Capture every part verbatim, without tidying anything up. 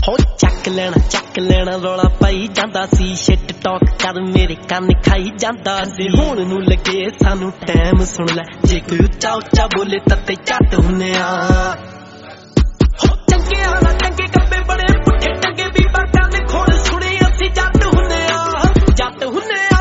हो चक लेना चक लेना रौला पाई जांदा सी शिट टॉक कर मेरे कन खाई जांदा सी हुण नूं लगे सानू टाइम सुन लै जे कोई उच्चा उच्चा बोले तत्ते झट हुन्ने आ हो चंगे आला चंगे कब्बे बड़े पुट्ठे टंगे भी बाकां दे खोड़ सुने असी जट हुन्ने आ जट हुन्ने आ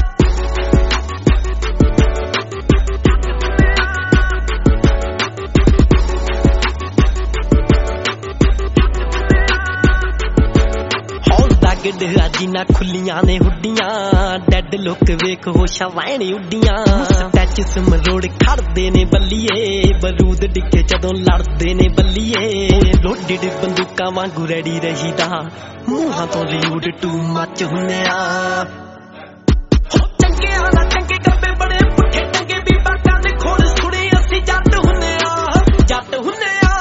जिना खुलियां ने हुड्डियां डैड लुक वेख होशा वैन उड्डियां टैच मरोड़ खड़दे ने बल्लिए बरूद डिगे जदों लड़दे ने बल्लिए लोडेड बंदूकां वांगू रेडी रहीदा मूहां तो लीड टू मच हुन्ने आ चंगे आला चंगे कब्बे बड़े पुट्ठे टंगे भी बाकां दे खोड़ सुने असी जट हुन्ने आ जट हुन्ने आ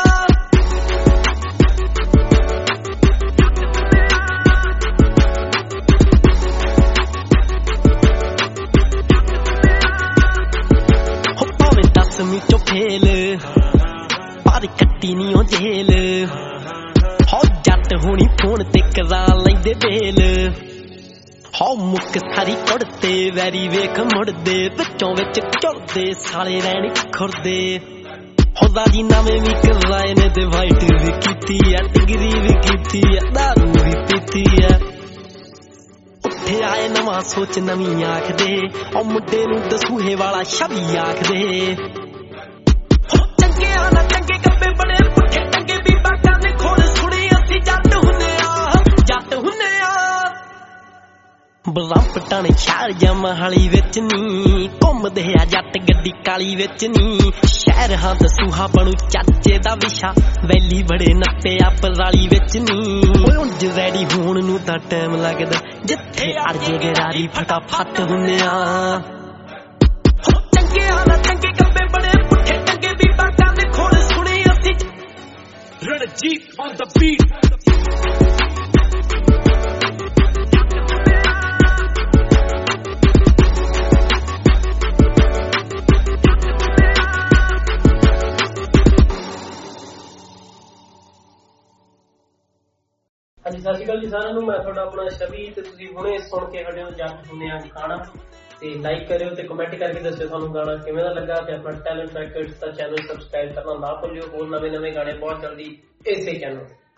चो फेल पर कट्टी नी ओ जेल हो जट होनी फोन ते करा लैंदे बेल हो मुक सारी कुड़ते वैरी वेख मुड़दे विचों विच झुरदे साले रैन खुरदे हो दादी नवें भी कराए ने ते वाइट भी कीती है डिग्री भी कीती है दारू भी पीती है उत्थे आए नवां सोच नवीं आखदे ओ मुंडे नूं दसूहे वाला छवि आखदे चंगे आला चंगे कब्बे बड़े पुट्ठे टंगे भी बाकां दे खोड़ सुने असी जट हुन्ने आ जट हुन्ने आ बलंप टाणे शहर जा महाली विच नी घुमदे आ जट गड्डी काली विच नी शहर हां दसूहा बनू चाचे दा विशा वैली बड़े नत्ते आ पराली विच नी ओए उंज रैडी होण नूं तां टाइम लगदा जिथे अरजे गरारी फटाफट हुन्ने आ चंगे आला चंगे कब्बे बड़े पुट्ठे टंगे भी बाकां दे खोड़ सुने असी Ranjit on the beat हाँ जी सत श्री अकाल जी सारिਆਂ ਨੂੰ मैं ਤੁਹਾਡਾ ਆਪਣਾ ਸ਼ਬੀ ਤੇ ਤੁਸੀਂ ਹੁਣੇ ਸੁਣ ਕੇ ਹਟੇ ਹੋ ਜੱਟ ਹੁੰਨੇ ਆ ਗਾਣਾ ਤੇ ਲਾਈਕ ਕਰਿਓ ਤੇ ਕਮੈਂਟ ਕਰਕੇ ਦੱਸਿਓ ਤੁਹਾਨੂੰ ਗਾਣਾ ਕਿਵੇਂ ਦਾ ਲੱਗਾ ਤੇ ਆਪਣਾ ਟੈਲੈਂਟ ਰੈਕੋਰਡਸ ਦਾ ਚੈਨਲ ਸਬਸਕ੍ਰਾਈਬ ਕਰਨਾ ਨਾ ਭੁੱਲਿਓ ਹੋਰ ਨਵੇਂ ਨਵੇਂ ਗਾਣੇ ਬਹੁਤ ਜਲਦੀ ਇਸੇ ਚੈਨਲ